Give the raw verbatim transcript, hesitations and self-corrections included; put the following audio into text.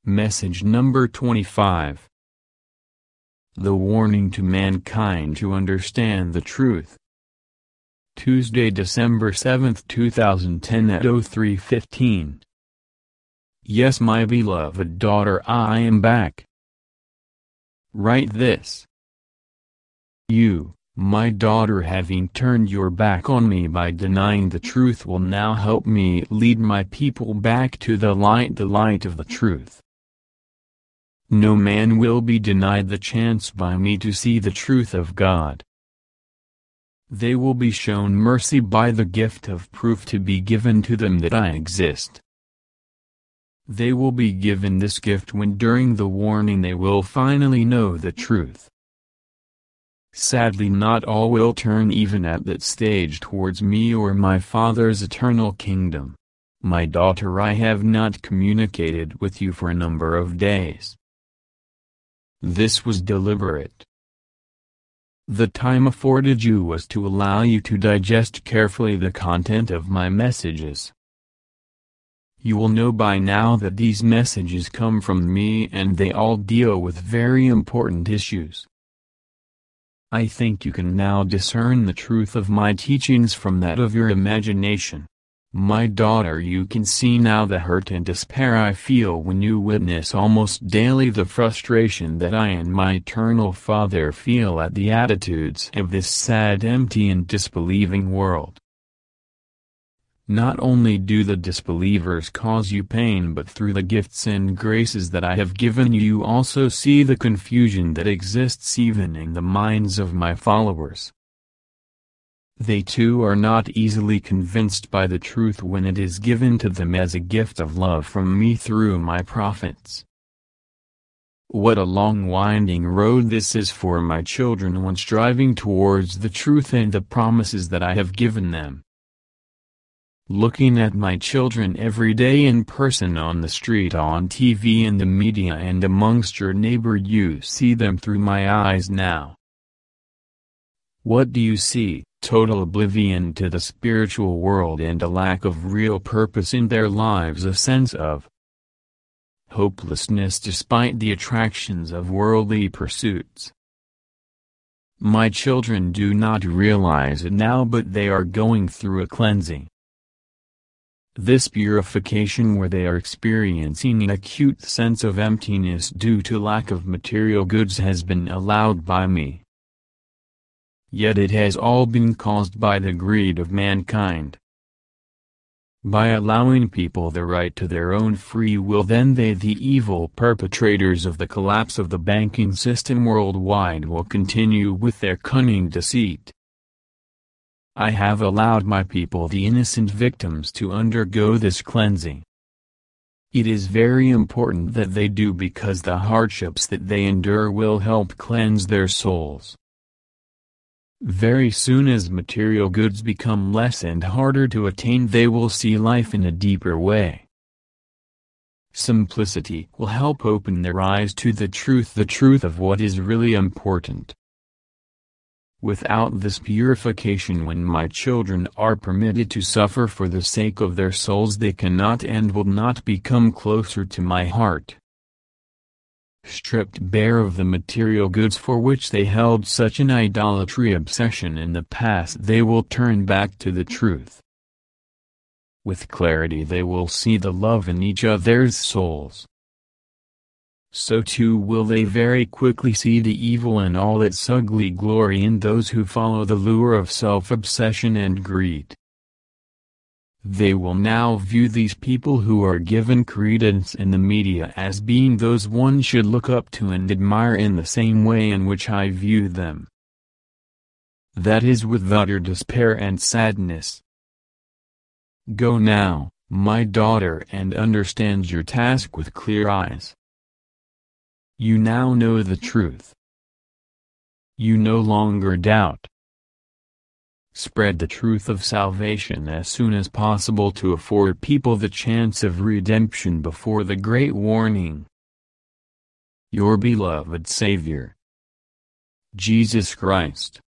Message number twenty-five. The warning to mankind to understand the truth. Tuesday, December seventh, two thousand ten at oh three fifteen. Yes, my beloved daughter, I am back. Write this. You, my daughter, having turned your back on me by denying the truth, will now help me lead my people back to the light, the light of the truth. No man will be denied the chance by me to see the truth of God. They will be shown mercy by the gift of proof to be given to them that I exist. They will be given this gift when during the warning they will finally know the truth. Sadly, not all will turn even at that stage towards me or my Father's eternal kingdom. My daughter, I have not communicated with you for a number of days. This was deliberate. The time afforded you was to allow you to digest carefully the content of my messages. You will know by now that these messages come from me and they all deal with very important issues. I think you can now discern the truth of my teachings from that of your imagination. My daughter, you can see now the hurt and despair I feel when you witness almost daily the frustration that I and my eternal Father feel at the attitudes of this sad, empty and disbelieving world. Not only do the disbelievers cause you pain, but through the gifts and graces that I have given you, you also see the confusion that exists even in the minds of my followers. They too are not easily convinced by the truth when it is given to them as a gift of love from me through my prophets. What a long winding road this is for my children when striving towards the truth and the promises that I have given them. Looking at my children every day in person, on the street, on T V, in the media and amongst your neighbor, you see them through my eyes now. What do you see? Total oblivion to the spiritual world and a lack of real purpose in their lives, a sense of hopelessness despite the attractions of worldly pursuits. My children do not realize it now, but they are going through a cleansing. This purification, where they are experiencing an acute sense of emptiness due to lack of material goods, has been allowed by me. Yet it has all been caused by the greed of mankind. By allowing people the right to their own free will, then they, the evil perpetrators of the collapse of the banking system worldwide, will continue with their cunning deceit. I have allowed my people, the innocent victims, to undergo this cleansing. It is very important that they do, because the hardships that they endure will help cleanse their souls. Very soon, as material goods become less and harder to attain, they will see life in a deeper way. Simplicity will help open their eyes to the truth, the truth of what is really important. Without this purification, when my children are permitted to suffer for the sake of their souls, they cannot and will not become closer to my heart. Stripped bare of the material goods for which they held such an idolatry obsession in the past, they will turn back to the truth. With clarity they will see the love in each other's souls. So too will they very quickly see the evil and all its ugly glory in those who follow the lure of self-obsession and greed. They will now view these people who are given credence in the media as being those one should look up to and admire in the same way in which I view them. That is with utter despair and sadness. Go now, my daughter, and understand your task with clear eyes. You now know the truth. You no longer doubt. Spread the truth of salvation as soon as possible to afford people the chance of redemption before the great warning. Your beloved Savior, Jesus Christ.